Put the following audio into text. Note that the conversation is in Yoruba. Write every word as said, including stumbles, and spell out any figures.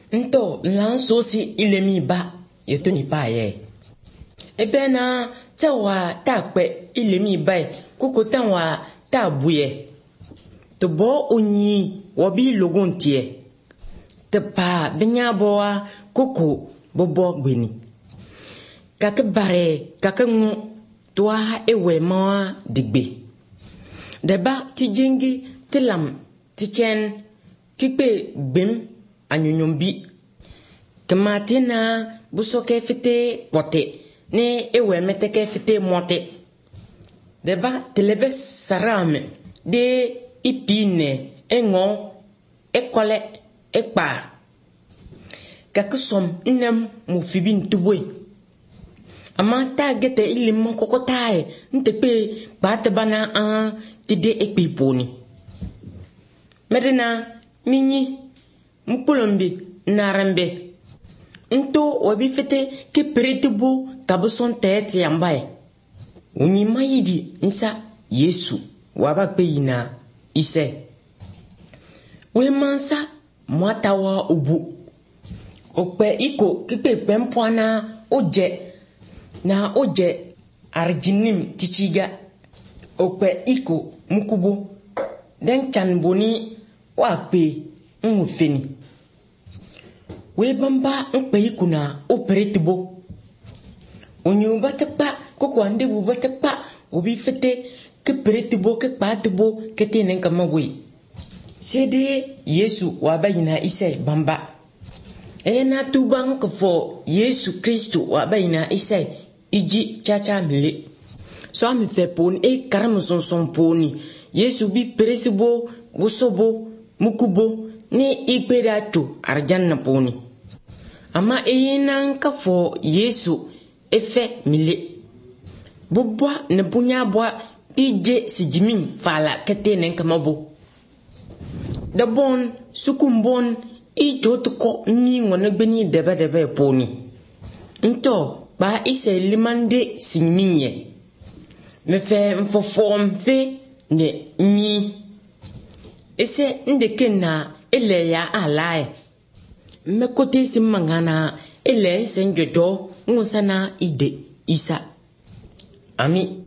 Nto lan sosi ilemi ba yotoni pa ye. Ebe na tawa takpe ilemi ba kuko tanwa tabuye. To bo onyi wabi logon tie. Te pa benya boa kuko bobo gbeni. Kake bare kake ngu toa ewe mawa digbe. Deba ti jengi ti lam ti chen kipe gbem anyonyombi. Kematina buso ke fite pote ne ewe mete ke fite mote. Deba telebe sarame de ipine engo ekole ekpa. Kakusom nem mufibin tubwe. Ama ta gete ilim kokotae ntepe bate bana an tide ekpe poni. Medena minyi mpulombi narambe. Nto wabi fete ke peretibu kabuson tete yambaye. Unyi mayidi nsa Yesu waba peyina ise. We mansa mwatawa ubu. Okpe iko kipe pempwana oje na oje arjinim tichiga. Okpe iko mukubo den chanboni wakpe mufeni. We bamba nkpe iko na operetibo. Onyo batekpa koko ande bu batekpa obi fete ke peretibo ke patibo kete nenkama we. Sede Yesu wabayina ise bamba. Ena tubang kefo Yesu Kristo wabayina ise iji chacha mile. So ami fe poni e karamo son son poni. Yesu bi peresibo busobo mukubo ni ikperacho arjanna poni. Ama eyina kafo Yesu efe mile. Bubwa ne bunya bwa ije sijimin fala kete nenkamabo. Dabon sukumbon ijo tuko mi ngone gbeni debe debe poni. Nto ba ise limande sinmiye. Mefe mfofom fe ne mi. Ese ndeke na ele ya alae. Mekote simangana ele senjojo ngusana ide isa. Ami